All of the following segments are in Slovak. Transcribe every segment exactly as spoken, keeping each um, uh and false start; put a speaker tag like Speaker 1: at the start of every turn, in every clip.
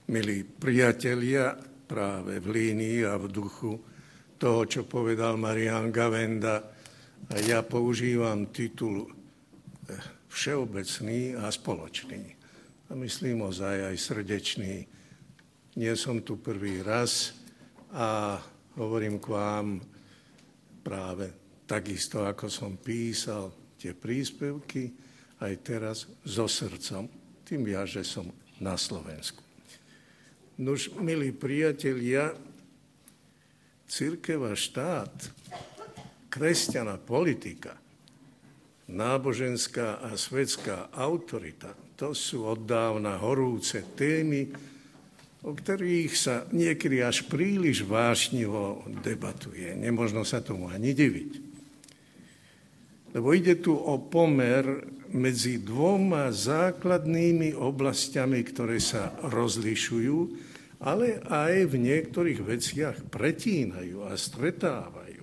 Speaker 1: Milí priatelia, práve v línii a v duchu toho, čo povedal Marián Gavenda, a ja používam titul všeobecný a spoločný. A myslím ozaj aj srdečný. Nie som tu prvý raz a hovorím k vám práve takisto, ako som písal tie príspevky, aj teraz so srdcom. Tým ja, že som na Slovensku. Nož, milí priatelia, cirkev a štát, kresťana politika, náboženská a svetská autorita, to sú oddávna horúce témy, o ktorých sa niekedy až príliš vášnivo debatuje. Nemožno sa tomu ani diviť. Lebo ide tu o pomer medzi dvoma základnými oblastiami, ktoré sa rozlišujú, ale aj v niektorých veciach pretínajú a stretávajú.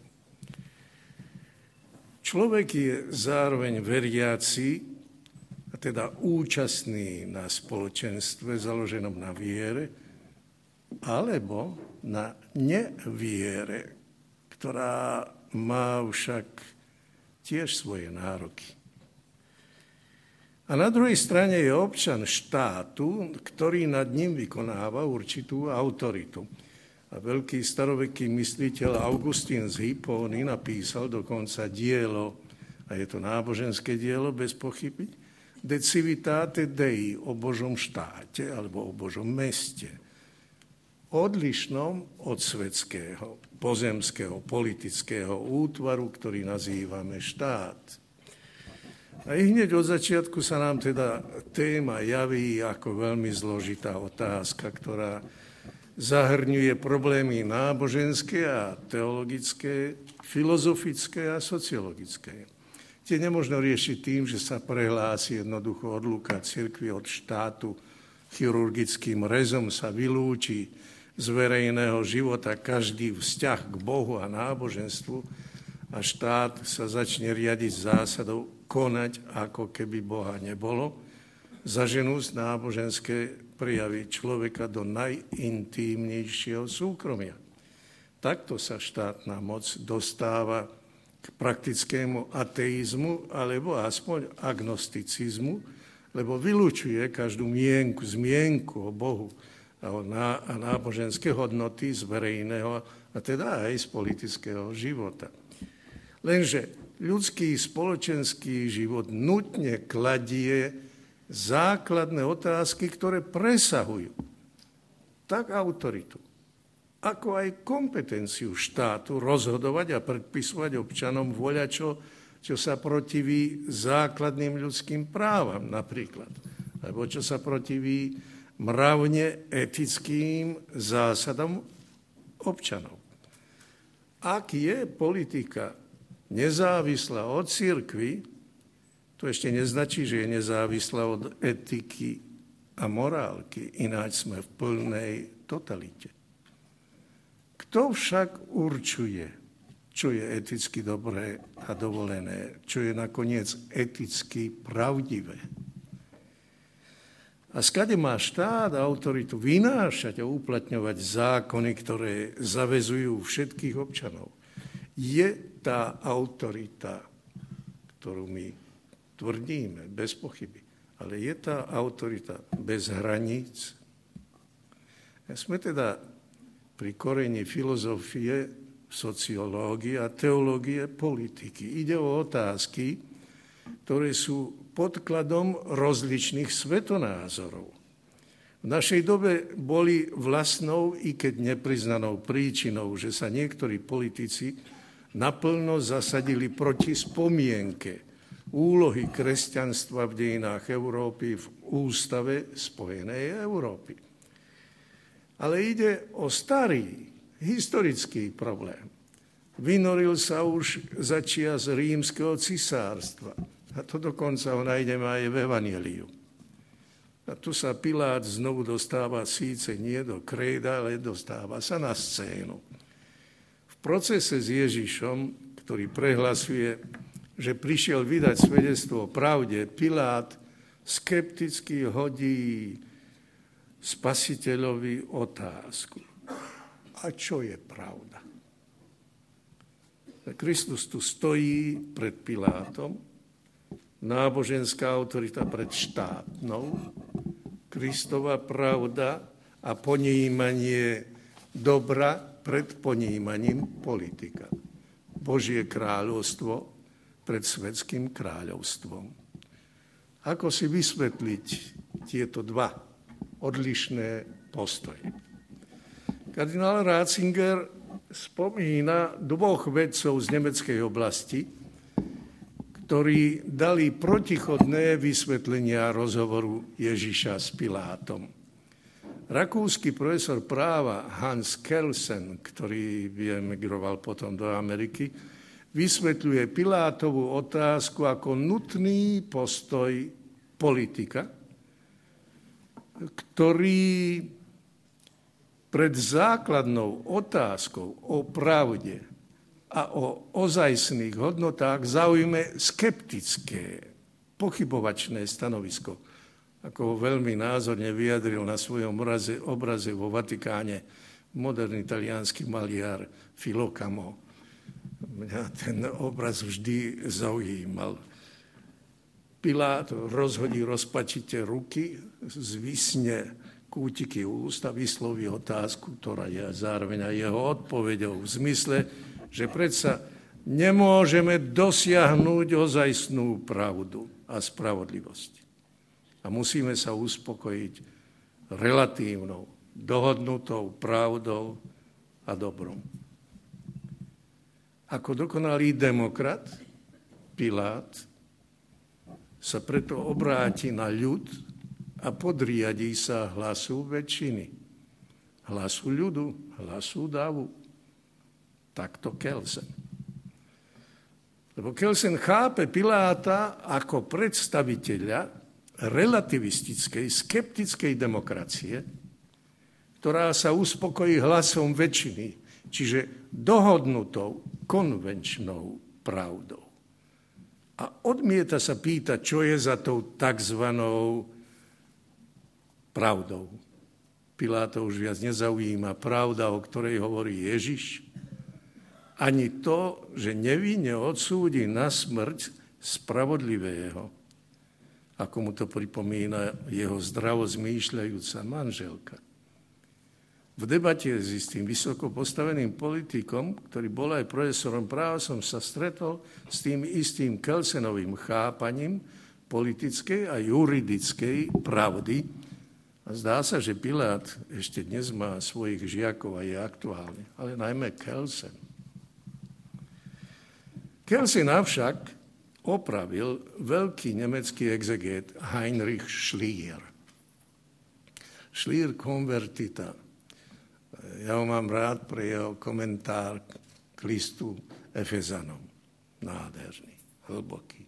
Speaker 1: Človek je zároveň veriaci, a teda účastný na spoločenstve založenom na viere, alebo na neviere, ktorá má však tiež svoje nároky. A na druhej strane je občan štátu, ktorý nad ním vykonáva určitú autoritu. A veľký staroveký mysliteľ Augustín z Hipóny napísal dokonca dielo, a je to náboženské dielo bez pochyby, De civitate Dei, o Božom štáte alebo o Božom meste. Odlišnom od svetského, pozemského, politického útvaru, ktorý nazývame štát. A hneď od začiatku sa nám teda téma javí ako veľmi zložitá otázka, ktorá zahrňuje problémy náboženské a teologické, filozofické a sociologické. Tie nemožno riešiť tým, že sa prehlási jednoducho odluka cirkvi od štátu, chirurgickým rezom sa vylúči z verejného života každý vzťah k Bohu a náboženstvu a štát sa začne riadiť zásadou konať, ako keby Boha nebolo, zaženú z náboženské prejavy človeka do najintímnejšieho súkromia. Takto sa štátna moc dostáva k praktickému ateizmu alebo aspoň agnosticizmu, lebo vylučuje každú mienku, zmienku o Bohu a náboženské hodnoty z verejného a teda aj z politického života. Lenže ľudský spoločenský život nutne kladie základné otázky, ktoré presahujú tak autoritu, ako aj kompetenciu štátu rozhodovať a predpisovať občanom voľačo, čo sa protiví základným ľudským právam napríklad, alebo čo sa protiví mravne etickým zásadom občanov. Ak je politika nezávislá od cirkvi, to ešte neznačí, že je nezávislá od etiky a morálky, ináč sme v plnej totalite. Kto však určuje, čo je eticky dobré a dovolené, čo je nakoniec eticky pravdivé? A skade má štát autoritu vynášať a uplatňovať zákony, ktoré zaväzujú všetkých občanov? Je tá autorita, ktorú my tvrdíme, bez pochyby, ale je tá autorita bez hraníc? Sme teda pri koreni filozofie, sociológie a teológie politiky. Ide o otázky, ktoré sú podkladom rozličných svetonázorov. V našej dobe boli vlastnou, i keď nepriznanou príčinou, že sa niektorí politici naplno zasadili proti spomienke úlohy kresťanstva v dejinách Európy v ústave Spojenej Európy. Ale ide o starý, historický problém. Vynoril sa už za čias rímskeho cisárstva. A to dokonca ho nájdeme aj v Evanjeliu. A tu sa Pilát znovu dostáva síce nie do kréda, ale dostáva sa na scénu. V procese s Ježišom, ktorý prehlasuje, že prišiel vydať svedectvo o pravde, Pilát skepticky hodí Spasiteľovi otázku: a čo je pravda? Kristus tu stojí pred Pilátom, náboženská autorita pred štátnou, Kristova pravda a ponímanie dobra pred ponímaním politika. Božie kráľovstvo pred svetským kráľovstvom. Ako si vysvetliť tieto dva odlišné postoje? Kardinál Ratzinger spomína dvoch vedcov z nemeckej oblasti, ktorí dali protichodné vysvetlenia rozhovoru Ježiša s Pilátom. Rakúsky profesor práva Hans Kelsen, ktorý emigroval potom do Ameriky, vysvetľuje Pilátovú otázku ako nutný postoj politika, ktorý pred základnou otázkou o pravde a o ozajstných hodnotách zaujme skeptické, pochybovačné stanovisko, ako ho veľmi názorne vyjadril na svojom obraze, obraze vo Vatikáne moderný taliansky maliar Filocamo. Mňa ten obraz vždy zaujímal. Pilát rozhodí rozpačite ruky, zvisne kútiky úst a vysloví otázku, ktorá je zároveň aj jeho odpoveďou v zmysle, že predsa nemôžeme dosiahnuť ozajstnú pravdu a spravodlivosť. A musíme sa uspokojiť relatívnou, dohodnutou pravdou a dobrom. Ako dokonalý demokrat, Pilát sa preto obráti na ľud a podriadí sa hlasu väčšiny. Hlasu ľudu, hlasu davu. Takto Kelsen. Lebo Kelsen chápe Piláta ako predstaviteľa relativistickej, skeptickej demokracie, ktorá sa uspokojí hlasom väčšiny, čiže dohodnutou, konvenčnou pravdou. A odmieta sa pýtať, čo je za tou takzvanou pravdou. Piláta už viac nezaujíma pravda, o ktorej hovorí Ježiš, ani to, že nevinne odsúdi na smrť spravodlivého, ako mu to pripomína jeho zdravo zmýšľajúca manželka. V debate s istým vysoko postaveným politikom, ktorý bol aj profesorom práva, som sa stretol s tým istým Kelsenovým chápaním politickej a juridickej pravdy. A zdá sa, že Pilát ešte dnes má svojich žiakov a je aktuálny, ale najmä Kelsen. Kelsen avšak opravil veľký nemecký exegét Heinrich Schlier. Schlier konvertita. Ja ho mám rád pre jeho komentár k listu Efezanom. Nádherný, hlboký.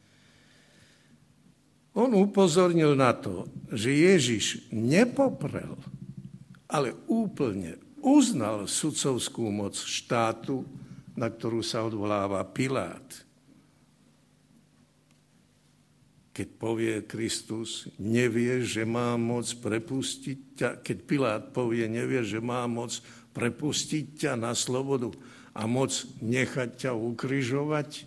Speaker 1: On upozornil na to, že Ježiš nepoprel, ale úplne uznal sudcovskú moc štátu, na ktorú sa odvoláva Pilát. Keď povie Kristus, nevieš, že má moc prepustiť ťa, keď Pilát povie, nevieš, že má moc prepustiť ťa na slobodu a moc nechať ťa ukrižovať,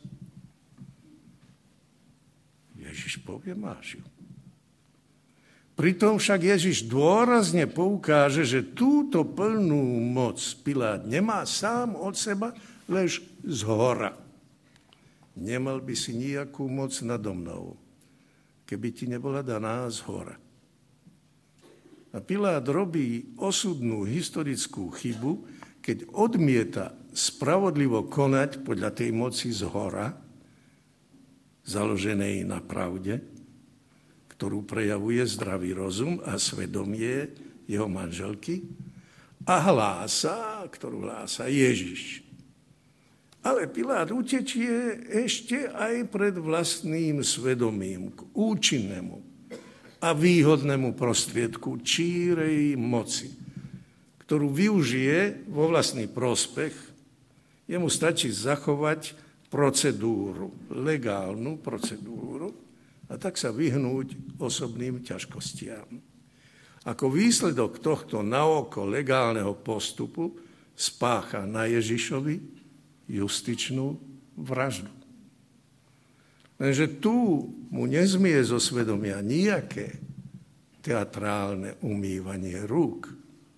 Speaker 1: Ježiš povie, máš ju. Pritom však Ježiš dôrazne poukáže, že túto plnú moc Pilát nemá sám od seba, lež zhora. Nemal by si nejakú moc nado mnou, keby ti nebola daná zhora. A Pilát robí osudnú historickú chybu, keď odmieta spravodlivo konať podľa tej moci zhora, založenej na pravde, ktorú prejavuje zdravý rozum a svedomie jeho manželky, a hlása, ktorú hlása Ježiš. Ale Pilát utečie ešte aj pred vlastným svedomím k účinnému a výhodnému prostriedku čírej moci, ktorú využije vo vlastný prospech. Jemu stačí zachovať procedúru, legálnu procedúru, a tak sa vyhnúť osobným ťažkostiam. Ako výsledok tohto naoko legálneho postupu spácha na Ježišovi justičnú vraždu. Lenže tu mu nezmie zo svedomia nijaké teatrálne umývanie rúk.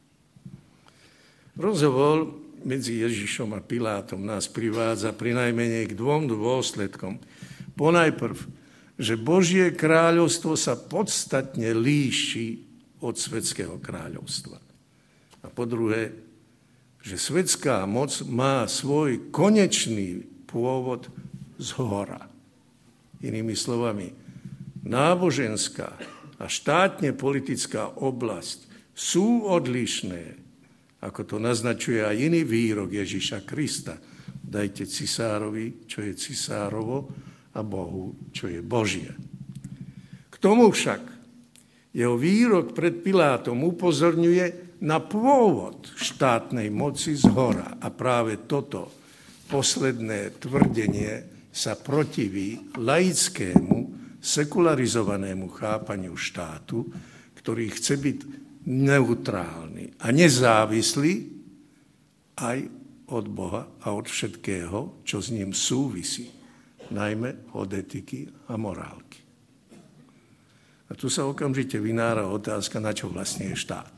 Speaker 1: Rozhovor medzi Ježišom a Pilátom nás privádza prinajmenej k dvom dôsledkom. Ponajprv, že Božie kráľovstvo sa podstatne líši od svetského kráľovstva. A po druhé, že svetská moc má svoj konečný pôvod zhora. Inými slovami, náboženská a štátne politická oblasť sú odlišné, ako to naznačuje aj iný výrok Ježiša Krista. Dajte cisárovi, čo je cisárovo, a Bohu, čo je Božie. K tomu však jeho výrok pred Pilátom upozorňuje na pôvod štátnej moci zhora. A práve toto posledné tvrdenie sa protiví laickému, sekularizovanému chápaniu štátu, ktorý chce byť neutrálny a nezávislý aj od Boha a od všetkého, čo s ním súvisí, najmä od etiky a morálky. A tu sa okamžite vynára otázka, na čo vlastne je štát.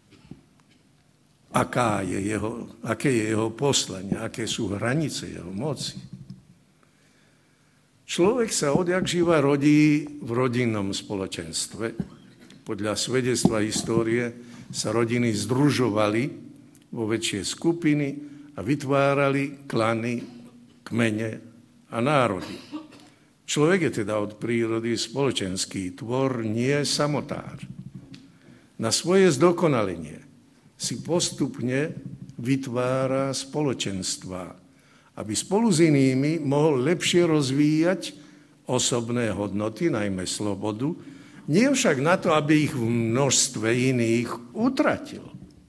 Speaker 1: Aká je jeho, aké je jeho poslanie, aké sú hranice jeho moci. Človek sa odjak živa rodí v rodinnom spoločenstve. Podľa svedectva histórie sa rodiny združovali vo väčšie skupiny a vytvárali klany, kmene a národy. Človek je teda od prírody spoločenský tvor, nie samotár. Na svoje zdokonalenie si postupne vytvára spoločenstva, aby spolu s inými mohol lepšie rozvíjať osobné hodnoty, najmä slobodu, nie však na to, aby ich v množstve iných utratil.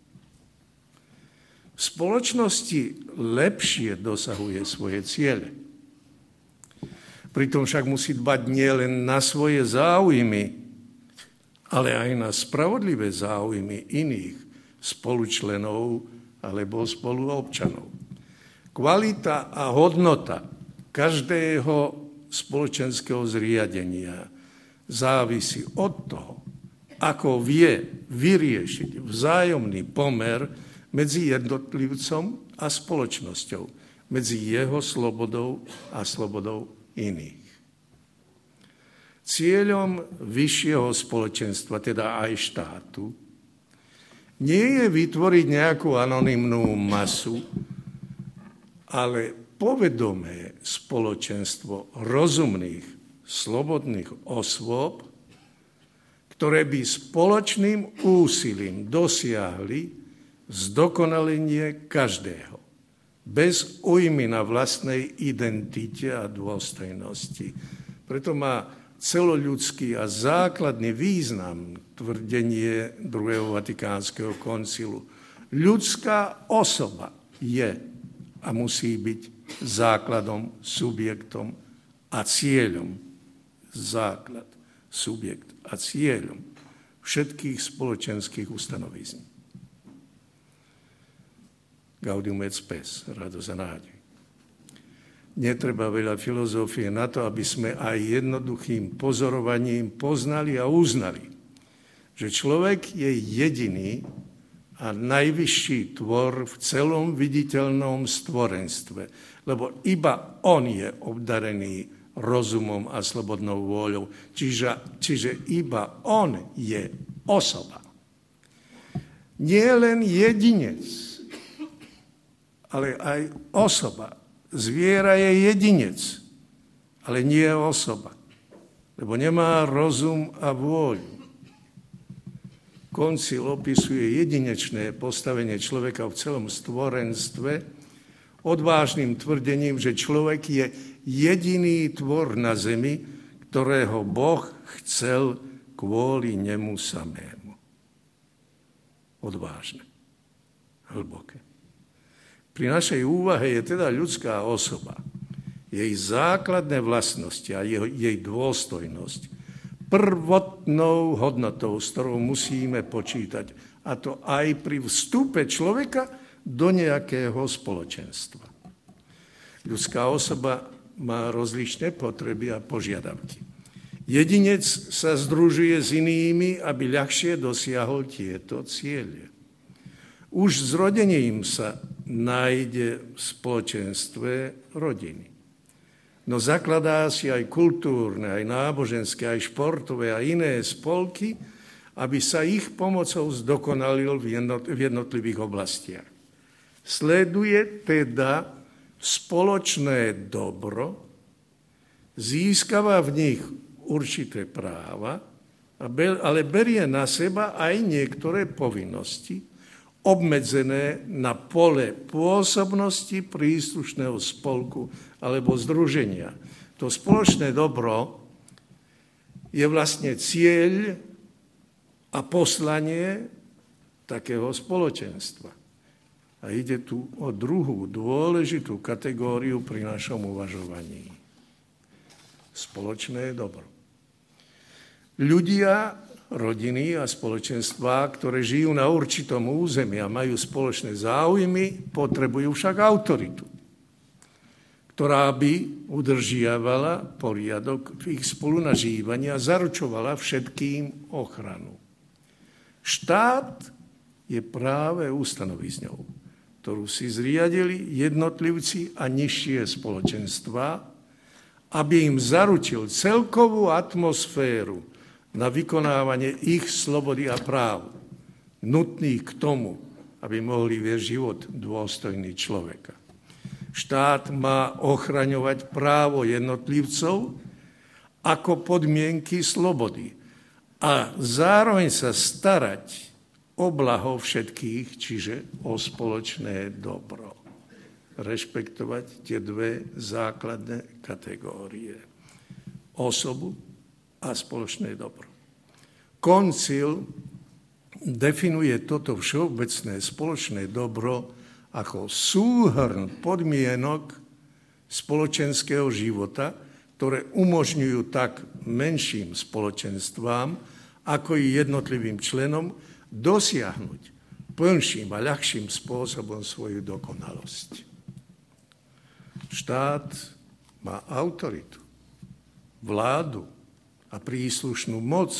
Speaker 1: V spoločnosti lepšie dosahuje svoje ciele. Pritom však musí dbať nielen na svoje záujmy, ale aj na spravodlivé záujmy iných spolučlenov alebo spoluobčanov. Kvalita a hodnota každého spoločenského zriadenia závisí od toho, ako vie vyriešiť vzájomný pomer medzi jednotlivcom a spoločnosťou, medzi jeho slobodou a slobodou iných. Cieľom vyššieho spoločenstva, teda aj štátu, nie je vytvoriť nejakú anonymnú masu, ale povedomé spoločenstvo rozumných, slobodných osôb, ktoré by spoločným úsilím dosiahli zdokonalenie každého, bez újmy na vlastnej identite a dôstojnosti. Preto má celoľudský a základný význam tvrdenie druhého Vatikánskeho koncilu. Ľudská osoba je a musí byť základom, subjektom a cieľom. Základ, subjekt a cieľom všetkých spoločenských ustanovizní. Gaudium et spes, radosť a nádej. Netreba veľa filozofie na to, aby sme aj jednoduchým pozorovaním poznali a uznali, že človek je jediný a najvyšší tvor v celom viditeľnom stvorenstve, lebo iba on je obdarený rozumom a slobodnou vôľou, čiže, čiže iba on je osoba. Nie len jedinec, ale aj osoba. Zviera je jedinec, ale nie je osoba, lebo nemá rozum a vôľu. Koncil opisuje jedinečné postavenie človeka v celom stvorenstve odvážnym tvrdením, že človek je jediný tvor na zemi, ktorého Boh chcel kvôli nemu samému. Odvážne, hlboké. Pri našej úvahe je teda ľudská osoba, jej základné vlastnosti a jej, jej dôstojnosť prvotnou hodnotou, s ktorou musíme počítať. A to aj pri vstupe človeka do nejakého spoločenstva. Ľudská osoba má rozličné potreby a požiadavky. Jedinec sa združuje s inými, aby ľahšie dosiahol tieto ciele. Už zrodením sa nájde v spoločenstve rodiny. No zakladá si aj kultúrne, aj náboženské, aj športové a iné spolky, aby sa ich pomocou zdokonalil v jednotlivých oblastiach. Sleduje teda spoločné dobro, získava v nich určité práva, ale berie na seba aj niektoré povinnosti, obmedzené na pole pôsobnosti príslušného spolku alebo združenia. To spoločné dobro je vlastne cieľ a poslanie takého spoločenstva. A ide tu o druhú dôležitú kategóriu pri našom uvažovaní. Spoločné dobro. Ľudia, rodiny a spoločenstvá, ktoré žijú na určitom území a majú spoločné záujmy, potrebujú však autoritu, ktorá by udržiavala poriadok v ich spolunažívaní a zaručovala všetkým ochranu. Štát je práve ustanovizňou, ktorú si zriadili jednotlivci a nižšie spoločenstvá, aby im zaručil celkovú atmosféru na vykonávanie ich slobody a práv, nutných k tomu, aby mohli viesť život dôstojný človeka. Štát má ochraňovať právo jednotlivcov ako podmienky slobody a zároveň sa starať o blaho všetkých, čiže o spoločné dobro. Rešpektovať tie dve základné kategórie. Osobu a spoločné dobro. Koncil definuje toto všeobecné spoločné dobro ako súhrn podmienok spoločenského života, ktoré umožňujú tak menším spoločenstvám, ako i jednotlivým členom dosiahnuť plnším a ľahším spôsobom svoju dokonalosť. Štát má autoritu, vládu a príslušnú moc,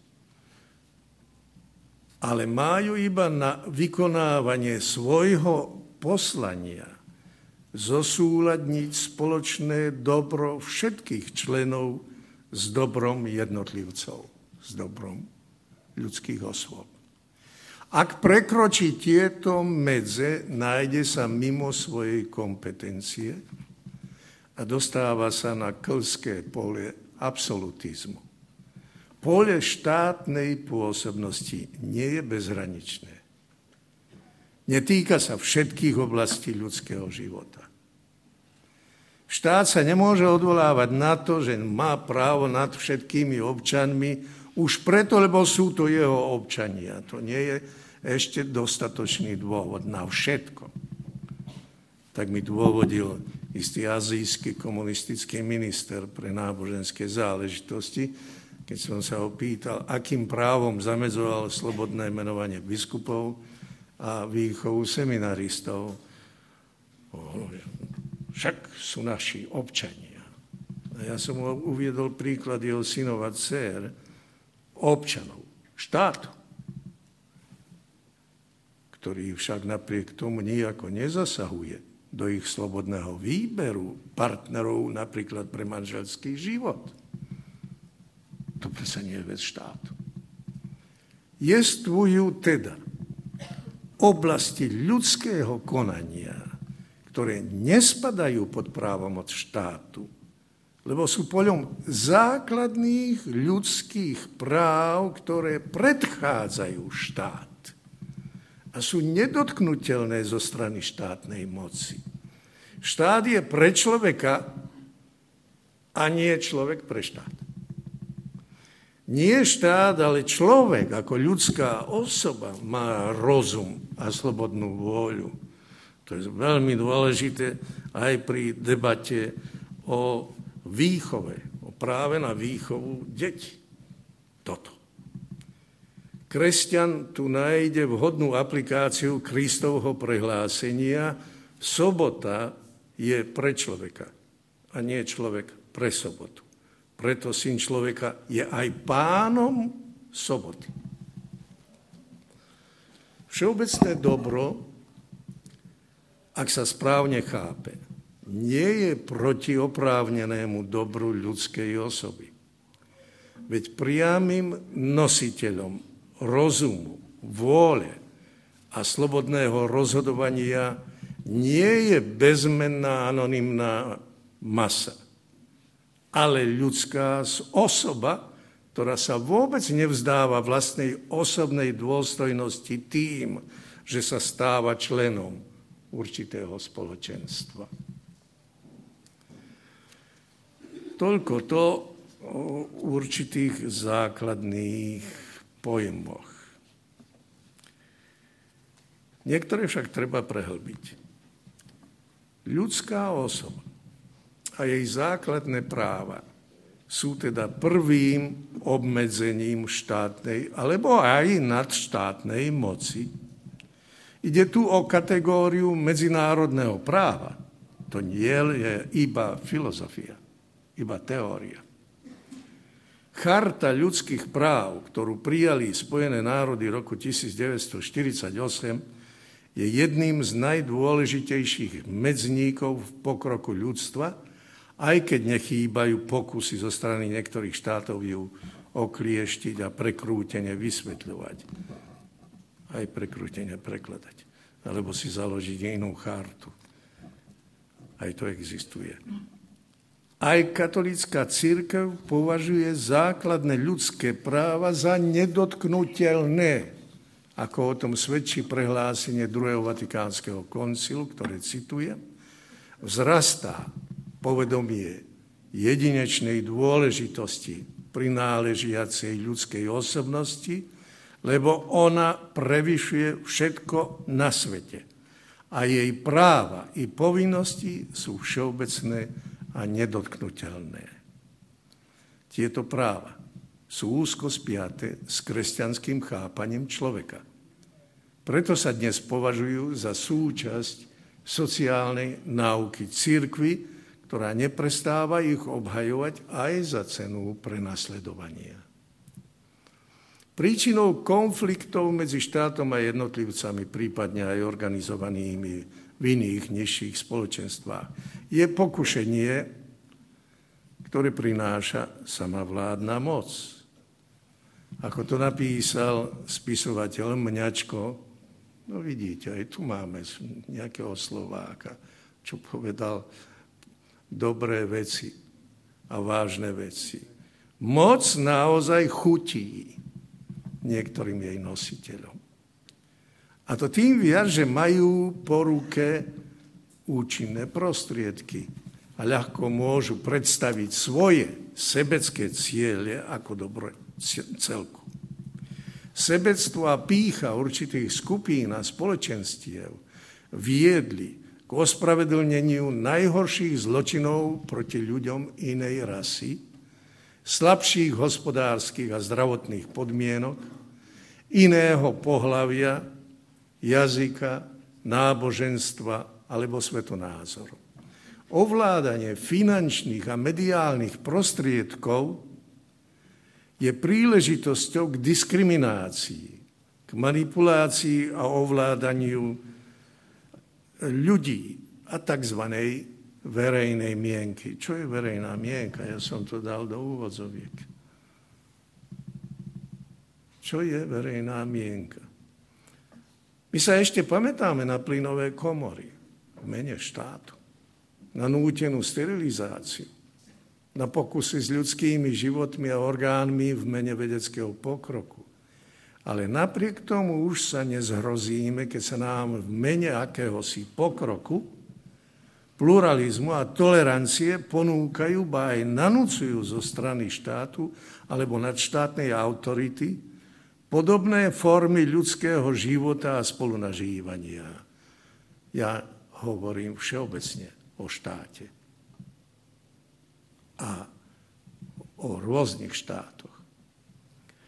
Speaker 1: ale majú iba na vykonávanie svojho poslania zosúladniť spoločné dobro všetkých členov s dobrom jednotlivcov, s dobrom ľudských osôb. Ak prekročí tieto medze, nájde sa mimo svojej kompetencie a dostáva sa na klské pole absolutizmu. Pole štátnej pôsobnosti nie je bezhraničné. Netýka sa všetkých oblastí ľudského života. Štát sa nemôže odvolávať na to, že má právo nad všetkými občanmi, už preto, lebo sú to jeho občania. To nie je ešte dostatočný dôvod na všetko. Tak mi dôvodil istý azijský komunistický minister pre náboženské záležitosti, keď som sa ho pýtal, akým právom zamedzoval slobodné menovanie biskupov a výchovu seminaristov. Však sú naši občania. A ja som mu uviedol príklad jeho synov a dcér, občanov, štátu, ktorý však napriek tomu nijako nezasahuje do ich slobodného výberu partnerov napríklad pre manželský život. To predsa nie je vec štátu. Jestvujú teda oblasti ľudského konania, ktoré nespadajú pod právomoc štátu, lebo sú poľom základných ľudských práv, ktoré predchádzajú štát a sú nedotknuteľné zo strany štátnej moci. Štát je pre človeka a nie človek pre štát. Nie štát, ale človek ako ľudská osoba má rozum a slobodnú vôľu. To je veľmi dôležité aj pri debate o výchove, o práve na výchovu detí. toto. Kresťan tu nájde vhodnú aplikáciu Kristovho prehlásenia: sobota je pre človeka a nie človek pre sobotu. Preto Syn človeka je aj pánom soboty. Všeobecné dobro, ak sa správne chápe, nie je proti oprávnenému dobru ľudskej osoby. Veď priamym nositeľom rozumu, vôle a slobodného rozhodovania nie je bezmenná anonymná masa, ale ľudská osoba, ktorá sa vôbec nevzdáva vlastnej osobnej dôstojnosti tým, že sa stáva členom určitého spoločenstva. Toľko to o určitých základných pojmoch. Niektoré však treba prehlbiť. Ľudská osoba a jej základné práva sú teda prvým obmedzením štátnej alebo aj nadštátnej moci. Ide tu o kategóriu medzinárodného práva. To nie je iba filozofia, iba teória. Charta ľudských práv, ktorú prijali Spojené národy roku devätnásťstoštyridsaťosem, je jedným z najdôležitejších medzníkov v pokroku ľudstva, aj keď nechýbajú pokusy zo strany niektorých štátov ju oklieštiť a prekrútene vysvetľovať. Aj prekrútene prekladať. Alebo si založiť inú chartu. Aj to existuje. Aj katolícka cirkev považuje základné ľudské práva za nedotknuteľné, ako o tom svedčí prehlásenie druhého Vatikánskeho koncilu, ktoré citujem: vzrastá povedomie jedinečnej dôležitosti prináležiacej ľudskej osobnosti, lebo ona prevyšuje všetko na svete a jej práva i povinnosti sú všeobecné a nedotknuteľné. Tieto práva sú úzko spiaté s kresťanským chápaním človeka. Preto sa dnes považujú za súčasť sociálnej náuky cirkvi, ktorá neprestáva ich obhajovať aj za cenu prenasledovania. Príčinou konfliktov medzi štátom a jednotlivcami, prípadne aj organizovanými v iných nižších spoločenstvách, je pokušenie, ktoré prináša samovládna moc. Ako to napísal spisovateľ Mňačko, no vidíte, aj tu máme nejakého Slováka, čo povedal dobré veci a vážne veci. Moc naozaj chutí niektorým jej nositeľom. A to tým viac, že majú po ruke účinné prostriedky a ľahko môžu predstaviť svoje sebecké ciele ako dobro celku. Sebectvo a pýcha určitých skupín a spoločenstiev viedli k ospravedlneniu najhorších zločinov proti ľuďom inej rasy, slabších hospodárskych a zdravotných podmienok, iného pohlavia, jazyka, náboženstva alebo svetonázoru. Ovládanie finančných a mediálnych prostriedkov je príležitosťou k diskriminácii, k manipulácii a ovládaniu ľudí a tzv. Verejnej mienky. Čo je verejná mienka? Ja som to dal do úvodzoviek. Čo je verejná mienka? My sa ešte pamätáme na plynové komory v mene štátu, na nútenú sterilizáciu, na pokusy s ľudskými životmi a orgánmi v mene vedeckého pokroku. Ale napriek tomu už sa nezhrozíme, keď sa nám v mene akéhosi pokroku, pluralizmu a tolerancie ponúkajú, ba aj nanúcujú zo strany štátu alebo nadštátnej autority podobné formy ľudského života a spolunažívania. Ja hovorím všeobecne o štáte a o rôznych štátoch.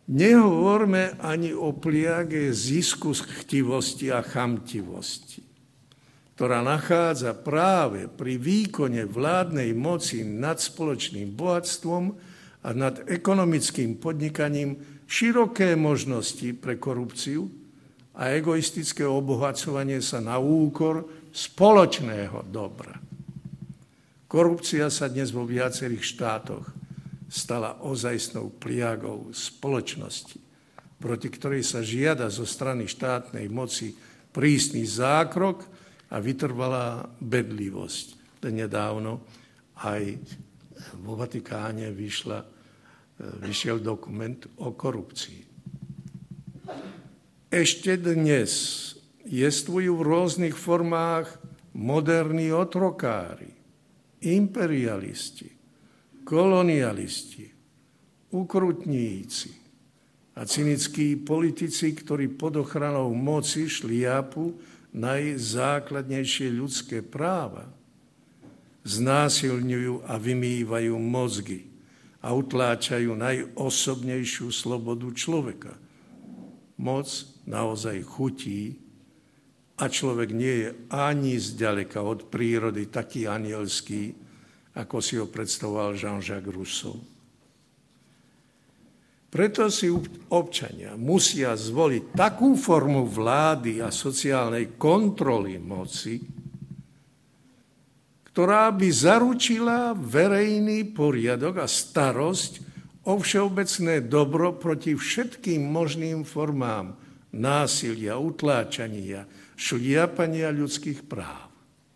Speaker 1: Nehovorme ani o pliage zisku, chtivosti a chamtivosti, ktorá nachádza práve pri výkone vládnej moci nad spoločným bohatstvom a nad ekonomickým podnikaním široké možnosti pre korupciu a egoistické obohacovanie sa na úkor spoločného dobra. Korupcia sa dnes vo viacerých štátoch stala ozajstnou pliagou spoločnosti, proti ktorej sa žiada zo strany štátnej moci prísny zákrok a vytrvalá bedlivosť. Nedávno aj vo Vatikáne vyšla, vyšiel dokument o korupcii. Ešte dnes jestvujú v rôznych formách moderní otrokári, imperialisti, kolonialisti, ukrutníci a cynickí politici, ktorí pod ochranou moci šliapu najzákladnejšie ľudské práva, znásilňujú a vymývajú mozgy a utláčajú najosobnejšiu slobodu človeka. Moc naozaj chutí a človek nie je ani zďaleka od prírody taký anielský, ako si ho predstavoval Jean-Jacques Rousseau. Preto si občania musia zvoliť takú formu vlády a sociálnej kontroly moci, ktorá by zaručila verejný poriadok a starosť o všeobecné dobro proti všetkým možným formám násilia, utláčania, šliapania ľudských práv.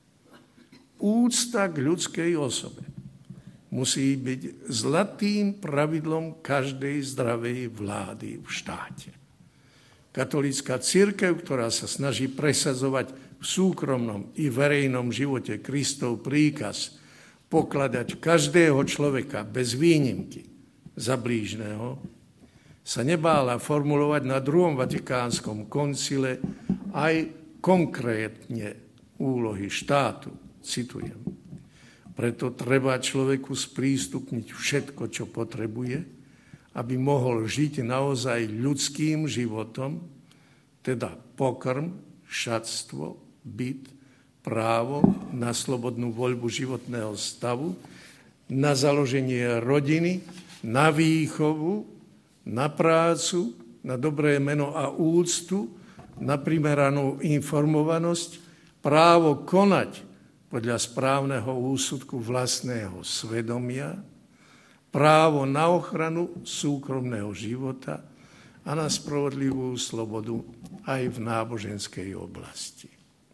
Speaker 1: Úcta k ľudskej osobe musí byť zlatým pravidlom každej zdravej vlády v štáte. Katolícka cirkev, ktorá sa snaží presadzovať v súkromnom i verejnom živote Kristov príkaz pokladať každého človeka bez výnimky za blížneho, sa nebála formulovať na druhom vatikánskom koncile aj konkrétne úlohy štátu. Citujem. Preto treba človeku sprístupniť všetko, čo potrebuje, aby mohol žiť naozaj ľudským životom, teda pokrm, šatstvo, byt, právo na slobodnú voľbu životného stavu, na založenie rodiny, na výchovu, na prácu, na dobré meno a úctu, na primeranú informovanosť, právo konať podľa správneho úsudku vlastného svedomia, právo na ochranu súkromného života a na spravodlivú slobodu aj v náboženskej oblasti.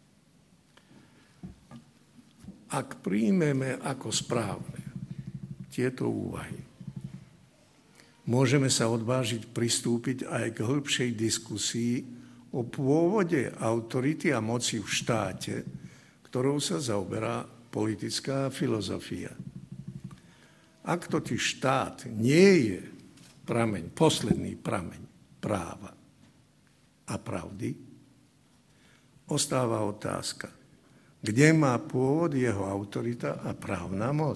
Speaker 1: Ak príjmeme ako správne tieto úvahy, môžeme sa odvážiť pristúpiť aj k hĺbšej diskusii o pôvode autority a moci v štáte, ktorou sa zaoberá politická filozofia. Ak totiž štát nie je prameň, posledný prameň práva a pravdy, ostáva otázka, kde má pôvod jeho autorita a právna moc.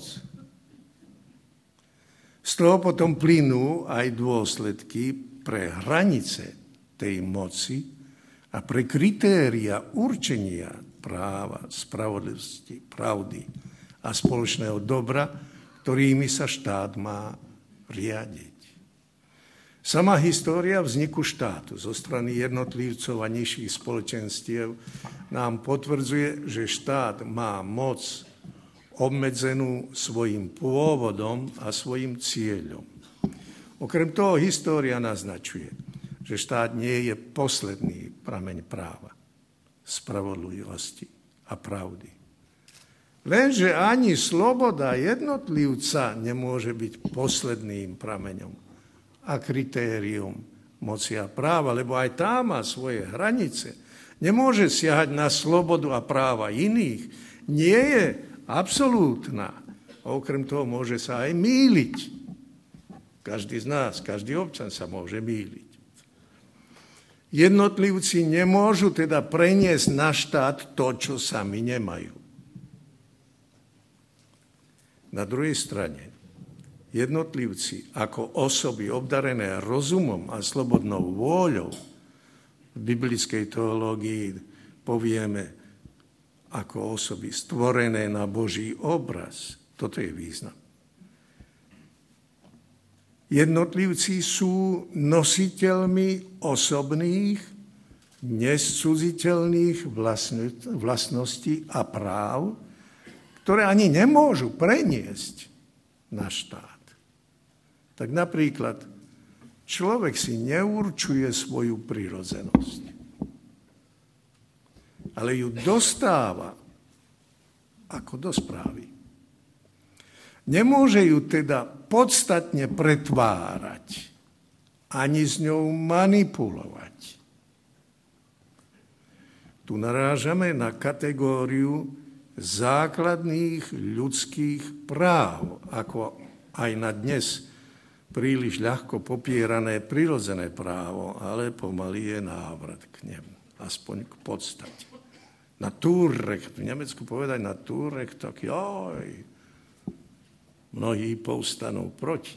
Speaker 1: Z toho potom plynú aj dôsledky pre hranice tej moci a pre kritéria určenia práva, spravodlivosti, pravdy a spoločného dobra, ktorými sa štát má riadiť. Sama história vzniku štátu zo strany jednotlivcov a nižších spoločenstiev nám potvrdzuje, že štát má moc obmedzenú svojim pôvodom a svojim cieľom. Okrem toho história naznačuje, že štát nie je posledný prameň práva, spravodlivosti a pravdy. Lenže ani sloboda jednotlivca nemôže byť posledným prameňom a kritérium moci a práva, lebo aj tá má svoje hranice. Nemôže siahať na slobodu a práva iných. Nie je absolútna. Okrem toho môže sa aj mýliť. Každý z nás, každý občan sa môže mýliť. Jednotlivci nemôžu teda preniesť na štát to, čo sami nemajú. Na druhej strane, jednotlivci ako osoby obdarené rozumom a slobodnou vôľou, v biblickej teológii povieme ako osoby stvorené na Boží obraz. Toto je význam. Jednotlivci sú nositeľmi osobných, nescudziteľných vlastností a práv, ktoré ani nemôžu preniesť na štát. Tak napríklad človek si neurčuje svoju prirodzenosť, ale ju dostáva ako do správy. Nemôže ju teda podstatne pretvárať, ani s ňou manipulovať. Tu narážame na kategóriu základných ľudských práv, ako aj na dnes príliš ľahko popierané prirodzené právo, ale pomaly je návrat k nemu, aspoň k podstate. Naturrecht, v Nemecku povedať Naturrecht, tak joj, mnohí povstanú proti.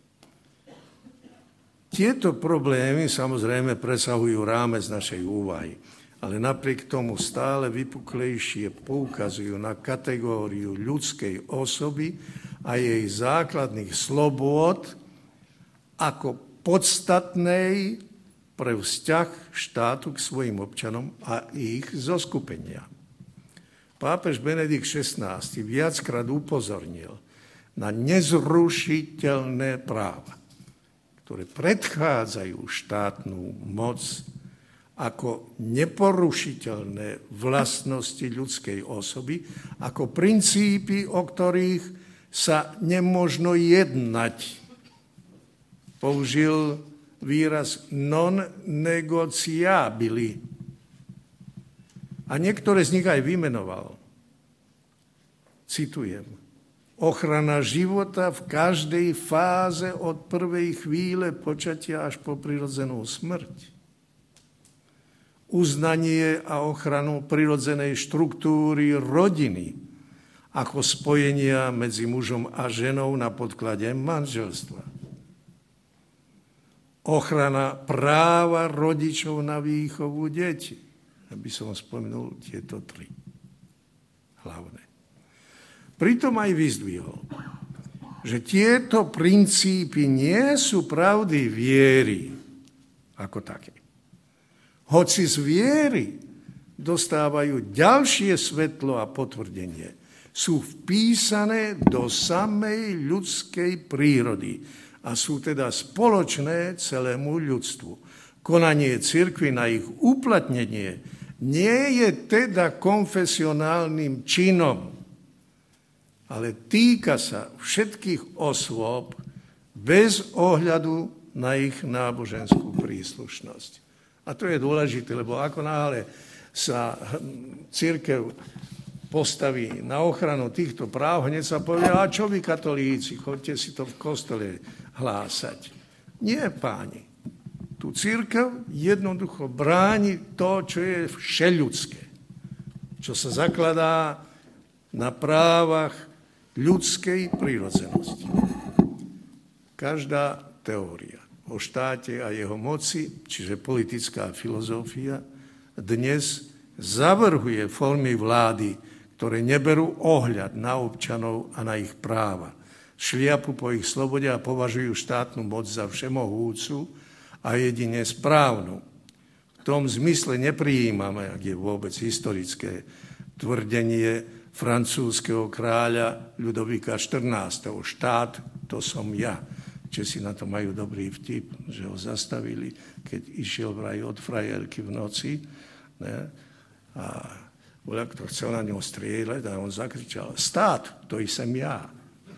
Speaker 1: Tieto problémy samozrejme presahujú rámec našej úvahy, ale napriek tomu stále vypuklejšie poukazujú na kategóriu ľudskej osoby a jej základných slobôd ako podstatnej pre vzťah štátu k svojim občanom a ich zoskupenia. Pápež Benedikt šestnásty viackrát upozornil na nezrušiteľné práva, ktoré predchádzajú štátnu moc ako neporušiteľné vlastnosti ľudskej osoby, ako princípy, o ktorých sa nemožno jednať. Použil výraz non negociabili. A niektoré z nich aj vymenoval. Citujem. Ochrana života v každej fáze od prvej chvíle počatia až po prirodzenú smrť. Uznanie a ochranu prirodzenej štruktúry rodiny ako spojenia medzi mužom a ženou na podklade manželstva. Ochrana práva rodičov na výchovu detí. Aby som spomenul tieto tri hlavné. Pritom aj vyzdvihol, že tieto princípy nie sú pravdy viery ako také. Hoci z viery dostávajú ďalšie svetlo a potvrdenie, sú vpísané do samej ľudskej prírody a sú teda spoločné celému ľudstvu. Konanie cirkvi na ich uplatnenie nie je teda konfesionálnym činom, ale týka sa všetkých osôb bez ohľadu na ich náboženskú príslušnosť. A to je dôležité, lebo ako náhle sa cirkev postaví na ochranu týchto práv, hneď sa povie, a čo vy katolíci, chodte si to v kostole hlásať. Nie, páni. Tu cirkev jednoducho bráni to, čo je všeľudské, čo sa zakladá na právach ľudskej prirodzenosti. Každá teória o štáte a jeho moci, čiže politická filozofia, dnes zavrhuje formy vlády, ktoré neberú ohľad na občanov a na ich práva. Šliapu po ich slobode a považujú štátnu moc za všemohúcu a jedine správnu. V tom zmysle neprijímame, ak je vôbec historické, tvrdenie francúzskeho kráľa Ľudovíka štrnásteho. Štát, to som ja. Česi na to majú dobrý vtip, že ho zastavili, keď išiel vraj od frajerky v noci, ne? A voľak to chcel na ňo strieľať a on zakričal, stát, to som ja.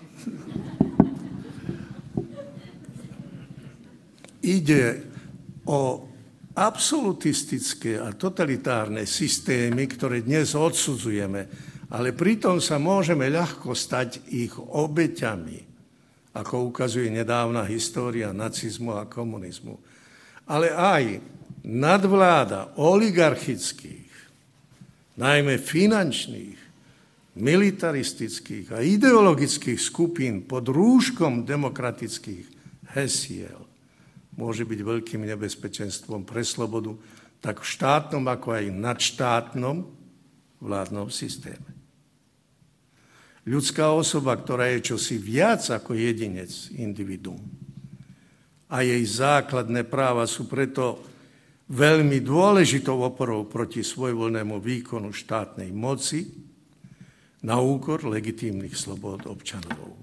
Speaker 1: Ide o absolutistické a totalitárne systémy, ktoré dnes odsudzujeme, ale pritom sa môžeme ľahko stať ich obeťami, ako ukazuje nedávna história nacizmu a komunizmu. Ale aj nadvláda oligarchických, najmä finančných, militaristických a ideologických skupín pod rúškom demokratických hesiel môže byť veľkým nebezpečenstvom pre slobodu tak v štátnom, ako aj nadštátnom vládnom systéme. Ľudská osoba, ktorá je čosi viac ako jedinec, individuum, a jej základné práva sú preto veľmi dôležitou oporou proti svojvoľnému výkonu štátnej moci na úkor legitímnych slobod občanov.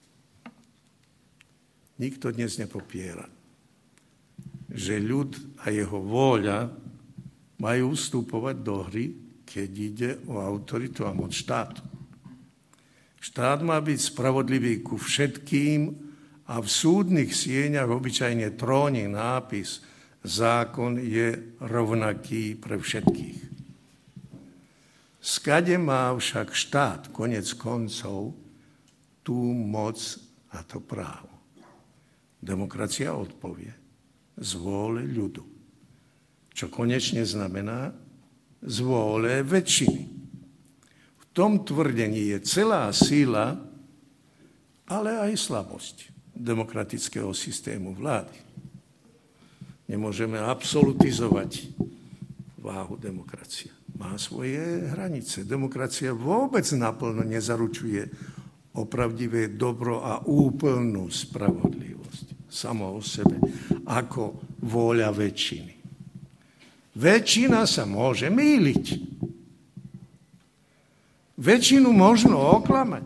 Speaker 1: Nikto dnes nepopiera, že ľud a jeho vôľa majú vstupovať do hry, keď ide o autoritu a moc štátu. Štát má byť spravodlivý ku všetkým a v súdnych sieňach obyčajne tróni nápis zákon je rovnaký pre všetkých. Skade má však štát konec koncov tú moc a to právo? Demokracia odpovie z vôle ľudu, čo konečne znamená z vôle väčšiny. V tom tvrdení je celá síla, ale aj slabosť demokratického systému vlády. Nemôžeme absolutizovať váhu demokracie. Má svoje hranice. Demokracia vôbec naplno nezaručuje opravdivé dobro a úplnú spravodlivosť samo o sebe, ako vôľa väčšiny. Väčšina sa môže mýliť. Väčšinu možno oklamať.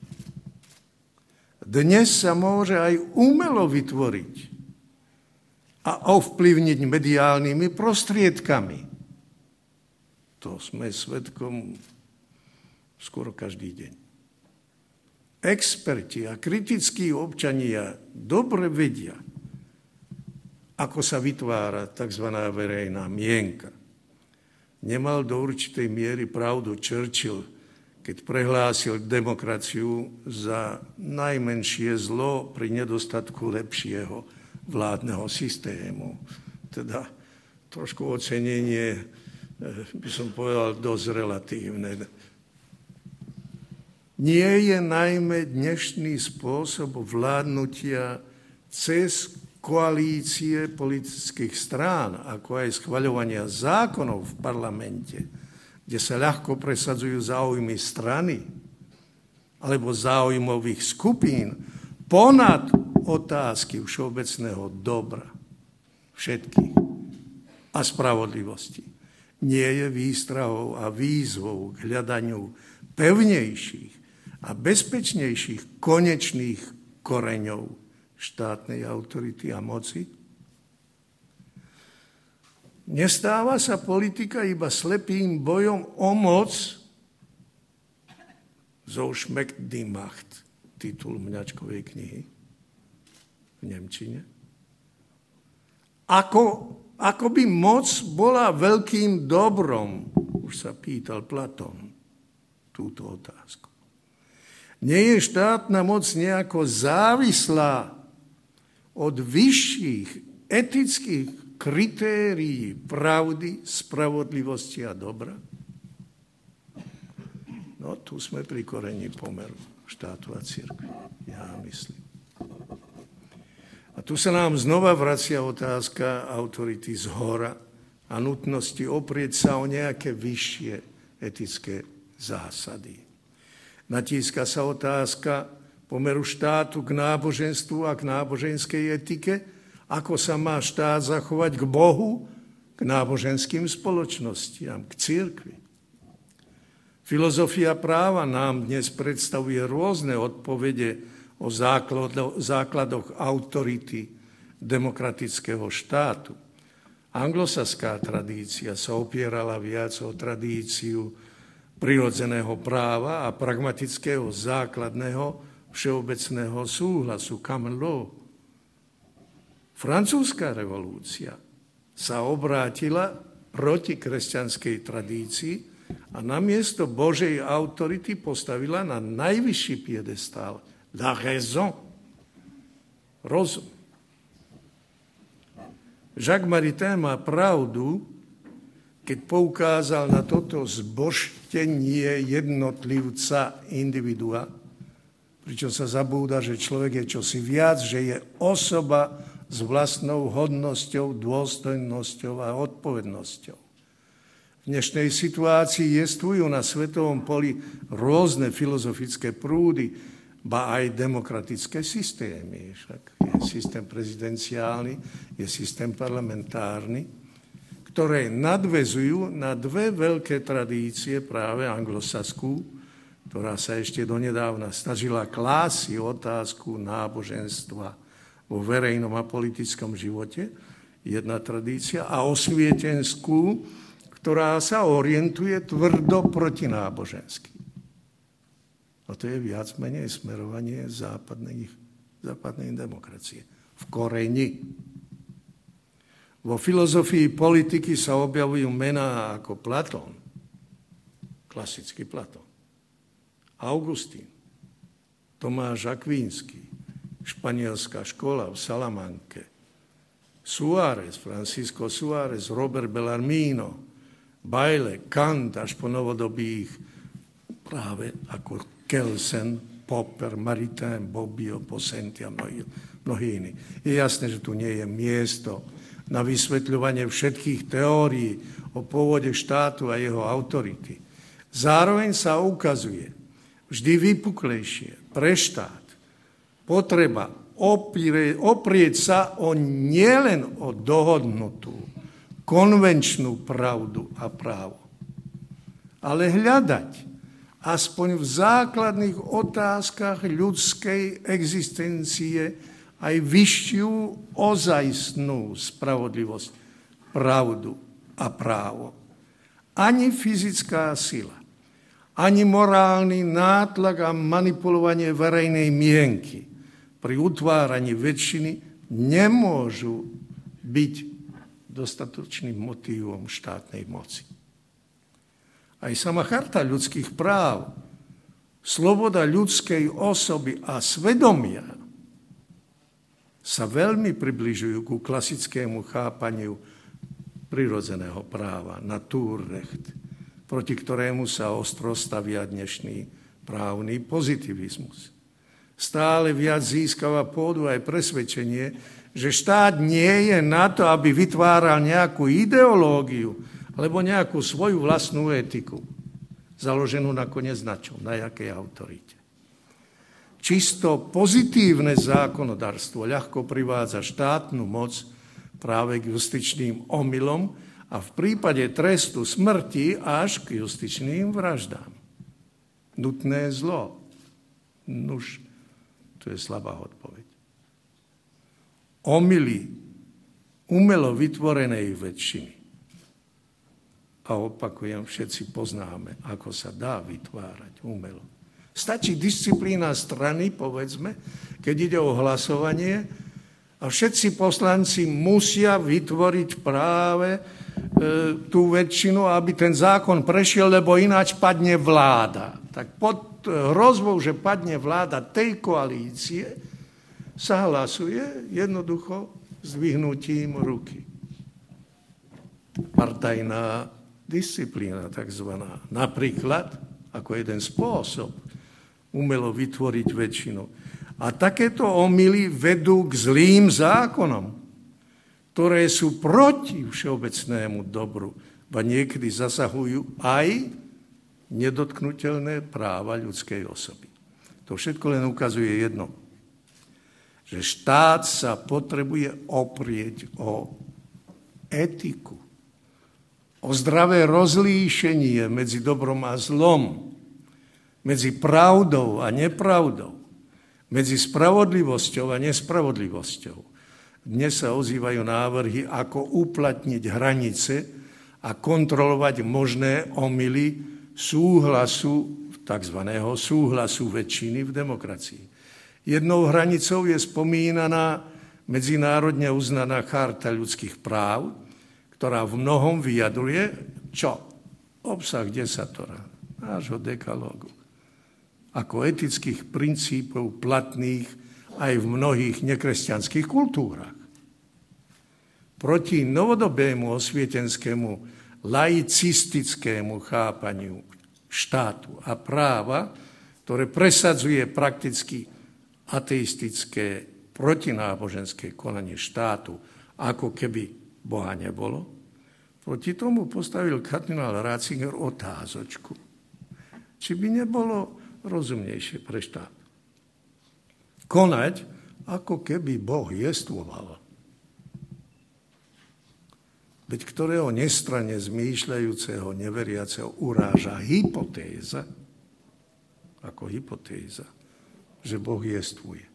Speaker 1: Dnes sa môže aj umelo vytvoriť a ovplyvniť mediálnymi prostriedkami. To sme svedkom skoro každý deň. Experti a kritickí občania dobre vedia, ako sa vytvára tzv. Verejná mienka. Nemal do určitej miery pravdu Churchill, keď prehlásil demokraciu za najmenšie zlo pri nedostatku lepšieho vládneho systému. Teda trošku ocenenie, by som povedal, dosť relatívne. Nie je najmä dnešný spôsob vládnutia cez koalície politických strán, ako aj schvaľovania zákonov v parlamente, kde sa ľahko presadzujú záujmy strany alebo záujmových skupín ponad otázky všeobecného dobra všetkých a spravodlivosti. Nie je výstrahou a výzvou k hľadaniu pevnejších a bezpečnejších konečných koreňov štátnej autority a moci? Nestáva sa politika iba slepým bojom o moc? So schmeckt die Macht, titul Mňačkovej knihy v nemčine. Ako, ako by moc bola veľkým dobrom, už sa pýtal Platón túto otázku. Nie je štátna moc nejako závislá od vyšších etických kritérií pravdy, spravodlivosti a dobra? No, tu sme pri korení pomeru štátu a cirkvi, ja myslím. A tu sa nám znova vracia otázka autority zhora a nutnosti oprieť sa o nejaké vyššie etické zásady. Natíska sa otázka pomeru štátu k náboženstvu a k náboženskej etike, ako sa má štát zachovať k Bohu, k náboženským spoločnostiam, k cirkvi. Filozofia práva nám dnes predstavuje rôzne odpovede o základoch autority demokratického štátu. Anglosaská tradícia sa opierala viac o tradíciu prirodzeného práva a pragmatického základného všeobecného súhlasu, common law. Francúzska revolúcia sa obrátila proti kresťanskej tradícii a namiesto Božej autority postavila na najvyšší piedestál la raison, rozum. Jacques Maritain má pravdu, keď poukázal na toto zbožtenie jednotlivca, individua, pričom sa zabúda, že človek je čosi viac, že je osoba s vlastnou hodnosťou, dôstojnosťou a odpovednosťou. V dnešnej situácii jestvujú na svetovom poli rôzne filozofické prúdy, ba aj demokratické systémy. Však je systém prezidenciálny, je systém parlamentárny, ktoré nadväzujú na dve veľké tradície, práve anglosaskú, ktorá sa ešte donedávna snažila klásť otázku náboženstva vo verejnom a politickom živote, jedna tradícia, a osvietenskú, ktorá sa orientuje tvrdo protinábožensky. A to je viac menej smerovanie západnej, západnej demokracie. V koreni. Vo filozofii politiky sa objavujú mená ako Platón, klasický Platón, Augustín, Tomáš Akvínsky, španielská škola v Salamanke, Suárez, Francisco Suárez, Robert Bellarmino, Bayle, Kant až po novodobých práve ako Kelsen, Popper, Maritain, Bobbio, Possenti a mnohí, mnohí iní. Je jasné, že tu nie je miesto na vysvetľovanie všetkých teórií o pôvode štátu a jeho autority. Zároveň sa ukazuje vždy vypuklejšie pre štát potreba oprieť, oprieť sa o nielen o dohodnutú, konvenčnú pravdu a právo, ale hľadať aspoň v základných otázkach ľudskej existencie aj vyššiu ozajstnú spravodlivosť, pravdu a právo. Ani fyzická sila, ani morálny nátlak a manipulovanie verejnej mienky pri utváraní väčšiny nemôžu byť dostatočným motívom štátnej moci. Aj sama charta ľudských práv, sloboda ľudskej osoby a svedomia sa veľmi približujú ku klasickému chápaniu prirodzeného práva, Naturrecht, proti ktorému sa ostro stavia dnešný právny pozitivizmus. Stále viac získava pôdu aj presvedčenie, že štát nie je na to, aby vytváral nejakú ideológiu alebo nejakú svoju vlastnú etiku, založenú nakoniec na čom, na jakej autorite. Čisto pozitívne zákonodárstvo ľahko privádza štátnu moc práve k justičným omylom a v prípade trestu smrti až k justičným vraždám. Nutné zlo. Nuž, to je slabá odpoveď. Omyly umelo vytvorenej väčšiny. A opakujem, všetci poznáme, ako sa dá vytvárať umelo. Stačí disciplína strany, povedzme, keď ide o hlasovanie a všetci poslanci musia vytvoriť práve e, tú väčšinu, aby ten zákon prešiel, lebo ináč padne vláda. Tak pod hrozbou, že padne vláda tej koalície, sa hlasuje jednoducho zdvihnutím ruky. Partajná disciplína takzvaná. Napríklad, ako jeden spôsob, umelo vytvoriť väčšinu. A takéto omyly vedú k zlým zákonom, ktoré sú proti všeobecnému dobru, a niekedy zasahujú aj nedotknuteľné práva ľudskej osoby. To všetko len ukazuje jedno, že štát sa potrebuje oprieť o etiku, o zdravé rozlíšenie medzi dobrom a zlom, medzi pravdou a nepravdou, medzi spravodlivosťou a nespravodlivosťou. Dnes sa ozývajú návrhy, ako uplatniť hranice a kontrolovať možné omyly súhlasu, takzvaného súhlasu väčšiny v demokracii. Jednou hranicou je spomínaná medzinárodne uznaná charta ľudských práv, ktorá v mnohom vyjadruje, čo? Obsah desatora, nášho dekalógu, ako etických princípov platných aj v mnohých nekresťanských kultúrach. Proti novodobému osvietenskému laicistickému chápaniu štátu a práva, ktoré presadzuje prakticky ateistické protináboženské konanie štátu, ako keby Boha nebolo. Proti tomu postavil kardinál Ratzinger otázočku, či by nebolo rozumnejšie pre štát konať, ako keby Boh jestvoval. Veď ktorého nestranne zmýšľajúceho, neveriaceho uráža hypotéza, ako hypotéza, že Boh jestvuje.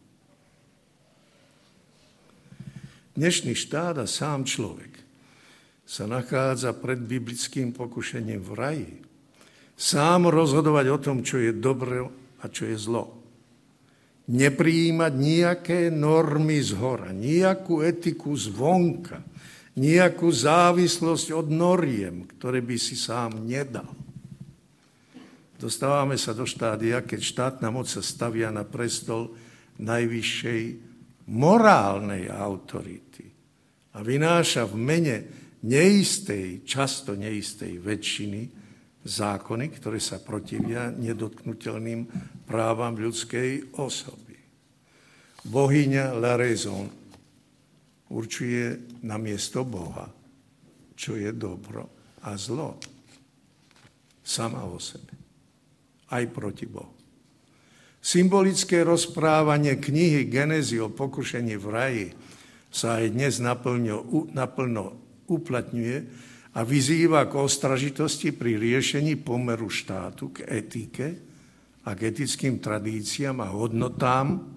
Speaker 1: Dnešný štát a sám človek sa nachádza pred biblickým pokušením v raji. Sám rozhodovať o tom, čo je dobré a čo je zlo. Neprijímať nejaké normy zhora, nejakú etiku zvonka, nejakú závislosť od noriem, ktoré by si sám nedal. Dostávame sa do štádia, keď štátna moc sa stavia na prestol najvyššej morálnej autority a vynáša v mene neistej, často neistej väčšiny zákony, ktoré sa protivia nedotknuteľným právam ľudskej osoby. Bohyňa la raison určuje na miesto Boha, čo je dobro a zlo. Sama o sebe. Aj proti Bohu. Symbolické rozprávanie knihy Genézy o pokušení v raji sa aj dnes naplno, naplno uplatňuje a vyzýva k ostražitosti pri riešení pomeru štátu k etike a k etickým tradíciám a hodnotám,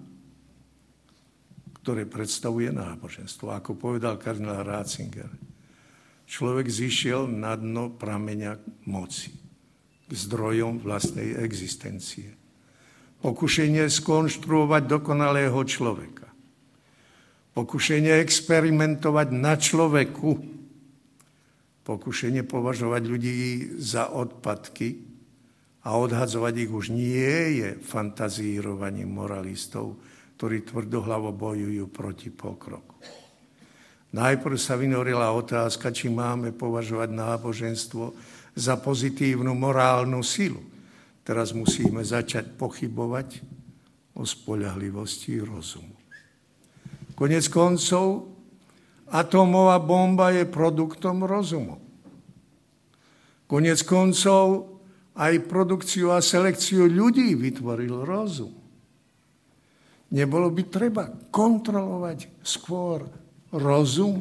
Speaker 1: ktoré predstavuje náboženstvo. Ako povedal kardinál Ratzinger, človek zišiel na dno prameňa moci, k zdrojom vlastnej existencie. Pokušenie skonštruovať dokonalého človeka. Pokušenie experimentovať na človeku. Pokušenie považovať ľudí za odpadky a odhadzovať ich už nie je fantazírovaním moralistov, ktorí tvrdohlavo bojujú proti pokroku. Najprv sa vynorila otázka, či máme považovať náboženstvo za pozitívnu morálnu silu. Teraz musíme začať pochybovať o spoľahlivosti rozumu. Koniec koncov, atómová bomba je produktom rozumu. Koniec koncov, aj produkciu a selekciu ľudí vytvoril rozum. Nebolo by treba kontrolovať skôr rozum?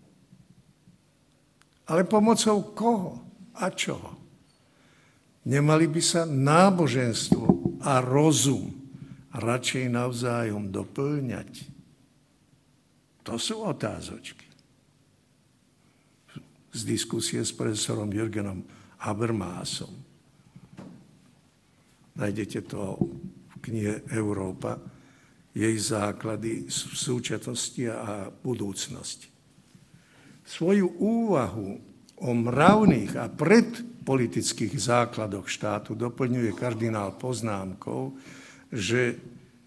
Speaker 1: Ale pomocou koho a čoho? Nemali by sa náboženstvo a rozum radšej navzájom doplňať? To sú otázočky. Z diskusie s profesorom Jürgenom Habermasom. Nájdete to v knihe Európa, jej základy v súčasnosti a budúcnosti. Svoju úvahu o mravných a predpolitických základoch štátu doplňuje kardinál poznámkou, že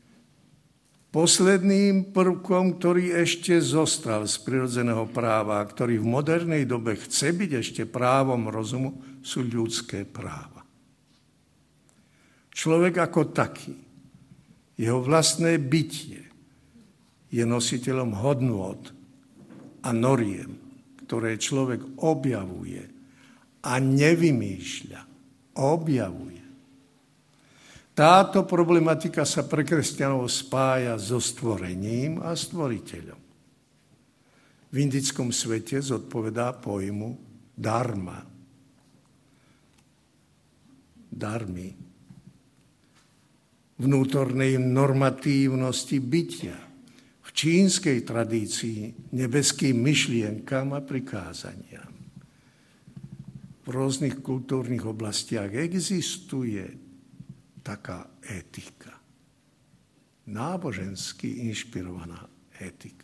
Speaker 1: posledným prvkom, ktorý ešte zostal z prirodzeného práva, ktorý v modernej dobe chce byť ešte právom rozumu, sú ľudské práva. Človek ako taký, jeho vlastné bytie je nositeľom hodnôt a noriem, ktoré človek objavuje a nevymýšľa. Objavuje. Táto problematika sa pre kresťanov spája so stvorením a stvoriteľom. V indickom svete zodpovedá pojmu dharma. Dharmy. Vnútornej normatívnosti bytia, v čínskej tradícii nebeským myšlienkam a prikázaniam. V rôznych kultúrnych oblastiach existuje taká etika. Nábožensky inšpirovaná etika.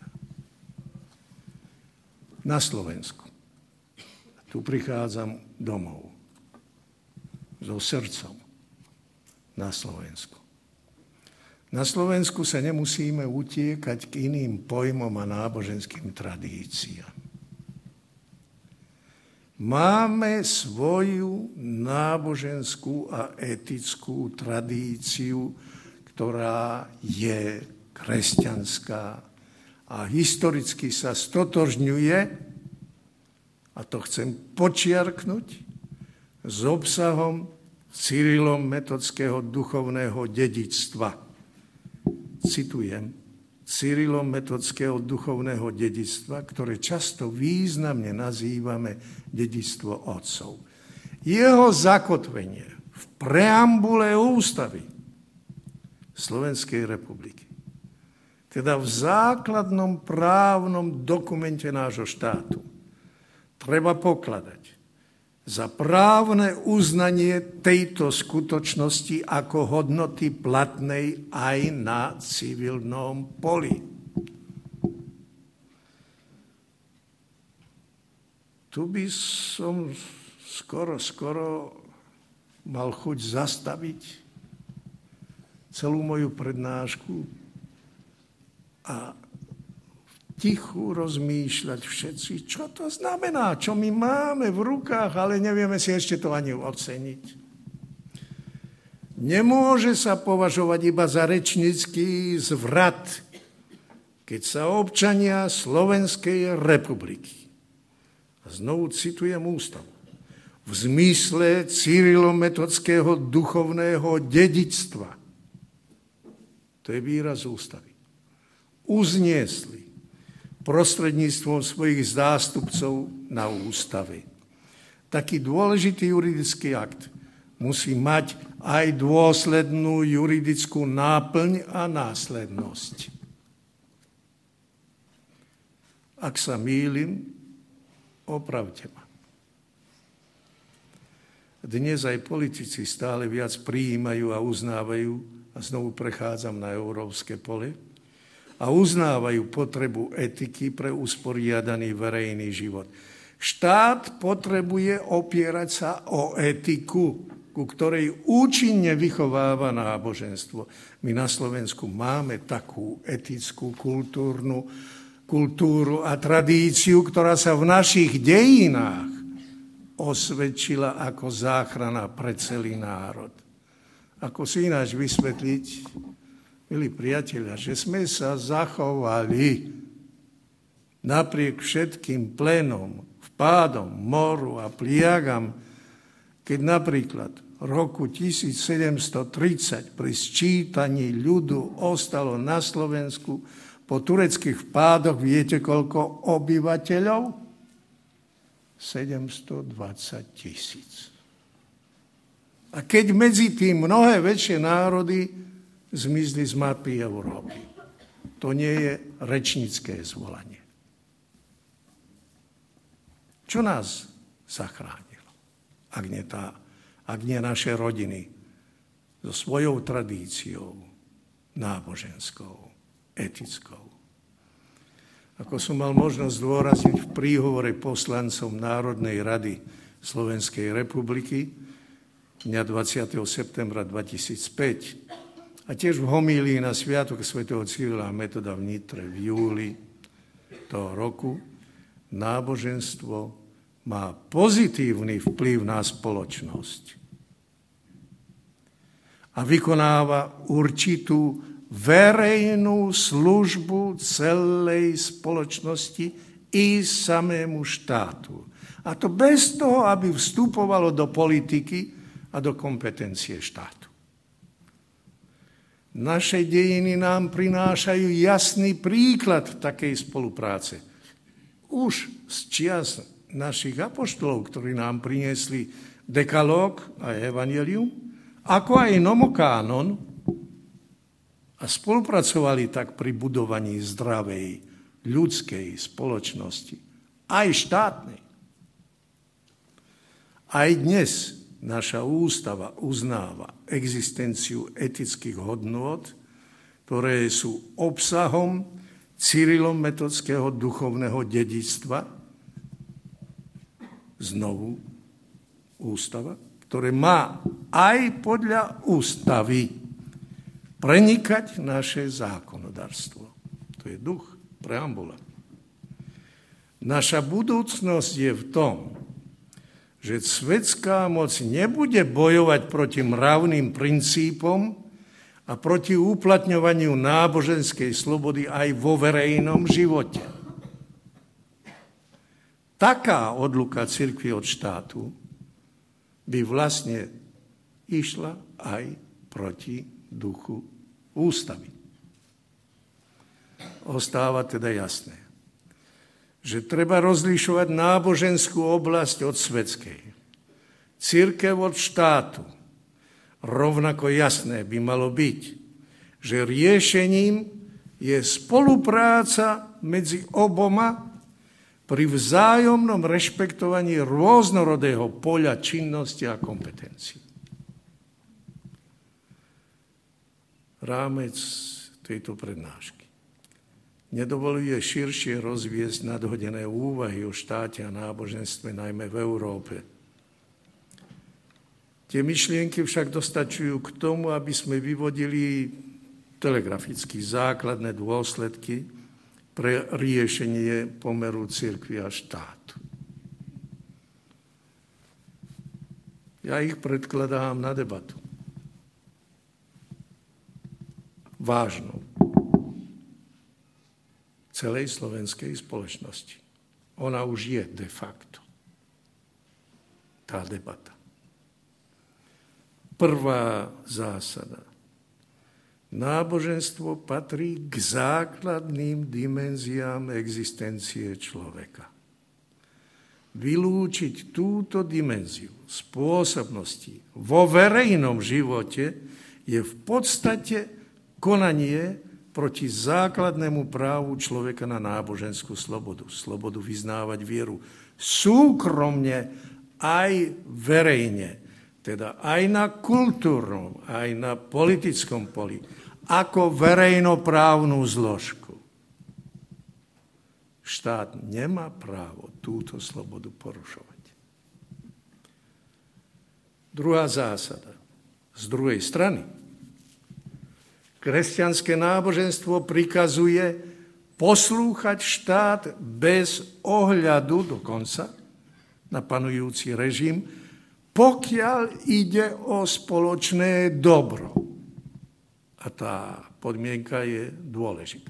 Speaker 1: Na Slovensku. Tu prichádzam domov. So srdcom. Na Slovensku. Na Slovensku sa nemusíme utiekať k iným pojmom a náboženským tradíciám. máme svoju náboženskú a etickú tradíciu, ktorá je kresťanská a historicky sa stotožňuje, a to chcem počiarknúť, s obsahom Cyrilom-metodského duchovného dedičstva. Citujem, Cyrilom-metodského duchovného dedičstva, ktoré často významne nazývame dedičstvo otcov. Jeho zakotvenie v preambule ústavy Slovenskej republiky, teda v základnom právnom dokumente nášho štátu, treba pokladať za právne uznanie tejto skutočnosti ako hodnoty platnej aj na civilnom poli. Tu by som skoro, skoro mal chuť zastaviť celú moju prednášku a tichu rozmýšľať všetci, čo to znamená, čo my máme v rukách, ale nevieme si ešte to ani oceniť. Nemôže sa považovať iba za rečnícky zvrat, keď sa občania Slovenskej republiky, a znovu citujem ústavu, v zmysle cyrilometodského duchovného dedičstva, to je výraz ústavy, uzniesli prostredníctvom svojich zástupcov na ústave. Taký dôležitý juridický akt musí mať aj dôslednú juridickú náplň a následnosť. Ak sa mýlim, opravte ma. Dnes aj politici stále viac prijímajú a uznávajú, a znovu prechádzam na európske pole, a uznávajú potrebu etiky pre usporiadaný verejný život. Štát potrebuje opierať sa o etiku, ku ktorej účinne vychováva náboženstvo. My na Slovensku máme takú etickú kultúrnu, kultúru a tradíciu, ktorá sa v našich dejinách osvedčila ako záchrana pre celý národ. Ako si ináč vysvetliť, milí priatelia, že sme sa zachovali napriek všetkým plénom, vpádom, moru a pliagam, keď napríklad v roku tisícsedemstotridsať pri sčítaní ľudu ostalo na Slovensku po tureckých vpádoch, viete koľko obyvateľov? sedemstodvadsať tisíc. A keď medzi tým mnohé väčšie národy zmizli z mapy Európy. To nie je rečnícke zvolanie. Čo nás zachránilo? Ak nie, tá, ak nie naše rodiny so svojou tradíciou náboženskou, etickou. Ako som mal možnosť zdôrazniť v príhovore poslancom Národnej rady Slovenskej republiky dňa dvadsiateho septembra dvetisícpäť, a tiež v homílii na sviatok svätého Cyrila a Metoda v Nitre v júli toho roku, náboženstvo má pozitívny vplyv na spoločnosť a vykonáva určitú verejnú službu celej spoločnosti i samému štátu. A to bez toho, aby vstupovalo do politiky a do kompetencie štátu. Naše dejiny nám prinášajú jasný príklad takej spolupráce. Už z čias našich apoštolov, ktorí nám priniesli dekalóg a evanjelium, ako aj nomokánon, a spolupracovali tak pri budovaní zdravej ľudskej spoločnosti, aj štátnej. Aj dnes naša ústava uznáva existenciu etických hodnôt, ktoré sú obsahom cyrilometodského duchovného dedičstva, znovu ústava, ktoré má aj podľa ústavy prenikať naše zákonodárstvo. To je duch preambula. Naša budúcnosť je v tom, že svetská moc nebude bojovať proti mravným princípom a proti uplatňovaniu náboženskej slobody aj vo verejnom živote. Taká odluka cirkvi od štátu by vlastne išla aj proti duchu ústavy. Ostáva teda jasné, že treba rozlišovať náboženskú oblasť od svetskej, cirkev od štátu. Rovnako jasné by malo byť, že riešením je spolupráca medzi oboma pri vzájomnom rešpektovaní rôznorodého poľa činnosti a kompetencií. Rámec tejto prednášky nedovoluje širšie rozviesť nadhodené úvahy o štáte a náboženstve, najmä v Európe. Tie myšlienky však dostačujú k tomu, aby sme vyvodili telegraficky základné dôsledky pre riešenie pomeru cirkvi a štátu. Ja ich predkladám na debatu. Vážnou. Celej slovenskej spoločnosti. Ona už je de facto tá debata. Prvá zásada. Náboženstvo patrí k základným dimenziám existencie človeka. Vylúčiť túto dimenziu spôsobnosti vo verejnom živote je v podstate konanie proti základnému právu človeka na náboženskú slobodu. Slobodu vyznávať vieru súkromne aj verejne, teda aj na kultúrnom, aj na politickom poli, ako verejnoprávnu zložku. Štát nemá právo túto slobodu porušovať. Druhá zásada. Z druhej strany, kresťanské náboženstvo prikazuje poslúchať štát bez ohľadu dokonca na panujúci režim, pokiaľ ide o spoločné dobro. A tá podmienka je dôležitá.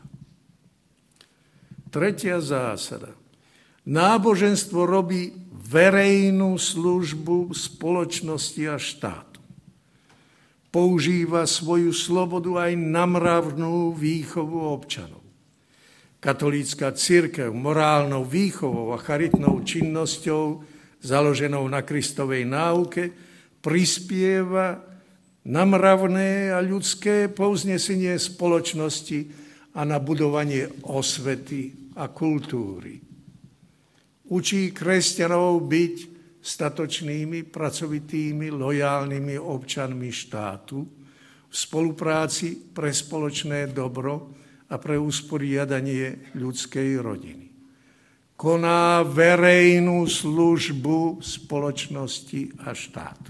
Speaker 1: Tretia zásada. Náboženstvo robí verejnú službu spoločnosti a štátu. Používa svoju slobodu aj na mravnú výchovu občanov. Katolícka cirkev morálnou výchovou a charitnou činnosťou založenou na Kristovej náuke prispieva na mravné a ľudské povznesenie spoločnosti a na budovanie osvety a kultúry. Učí kresťanov byť statočnými, pracovitými, lojálnymi občanmi štátu v spolupráci pre spoločné dobro a pre usporiadanie ľudskej rodiny. Koná verejnú službu spoločnosti a štátu.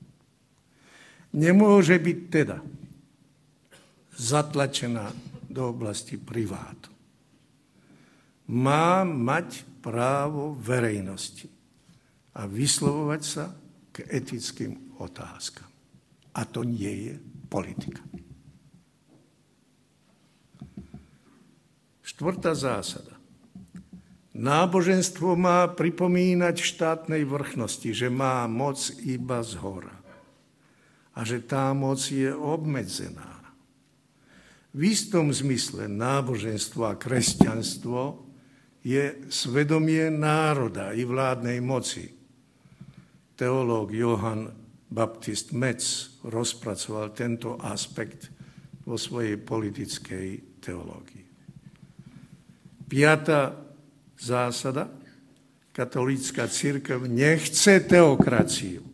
Speaker 1: Nemôže byť teda zatlačená do oblasti privátu. Má mať právo verejnosti a vyslovovať sa k etickým otázkam. A to nie je politika. Štvrtá zásada. Náboženstvo má pripomínať štátnej vrchnosti, že má moc iba zhora a že tá moc je obmedzená. V istom zmysle náboženstvo a kresťanstvo je svedomie národa i vládnej moci. Teológ Johann Baptist Metz rozpracoval tento aspekt vo svojej politickej teológii. Piatá zásada. Katolícka cirkev nechce teokraciu.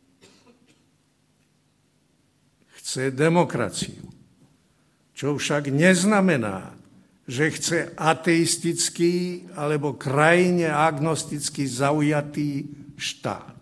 Speaker 1: Chce demokraciu. Čo však neznamená, že chce ateistický alebo krajine agnosticky zaujatý štát.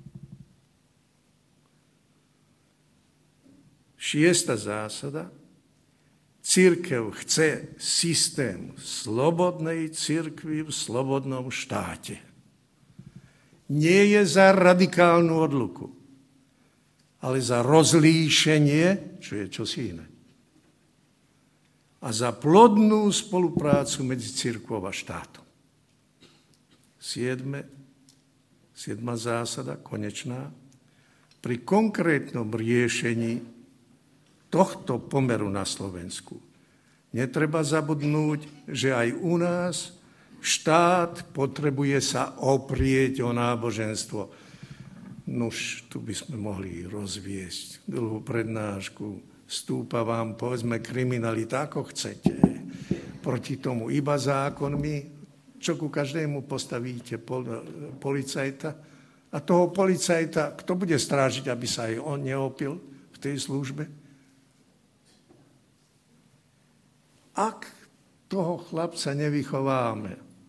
Speaker 1: Šiesta zásada. Cirkev chce systém slobodnej cirkvi v slobodnom štáte. nie je za radikálnu odluku, ale za rozlíšenie, čo je čosi iné. A za plodnú spoluprácu medzi cirkvou a štátom. Siedme, siedma zásada, konečná. Pri konkrétnom riešení tohto pomeru na Slovensku netreba zabudnúť, že aj u nás štát potrebuje sa oprieť o náboženstvo. Nuž, tu by sme mohli rozviesť dlhú prednášku. Stúpa vám, povedzme, kriminalita, ako chcete. Proti tomu iba zákonmi, čo ku každému postavíte pol, policajta. A toho policajta, kto bude strážiť, aby sa aj on neopil v tej službe? Ak toho chlapca nevychováme,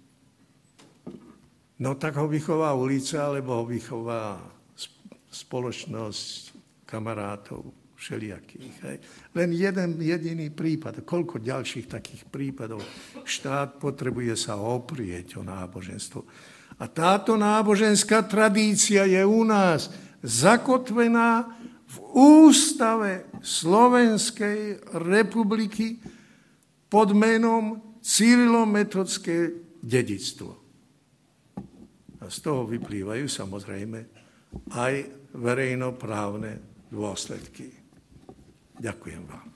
Speaker 1: no tak ho vychová ulica, alebo ho vychová spoločnosť kamarátov všelijakých. Hej. Len jeden jediný prípad. Koľko ďalších takých prípadov? Štát potrebuje sa oprieť o náboženstvo. A táto náboženská tradícia je u nás zakotvená v ústave Slovenskej republiky pod menom cyrilometodské dedičstvo. A z toho vyplývajú samozrejme aj verejnoprávne dôsledky. Ďakujem vám.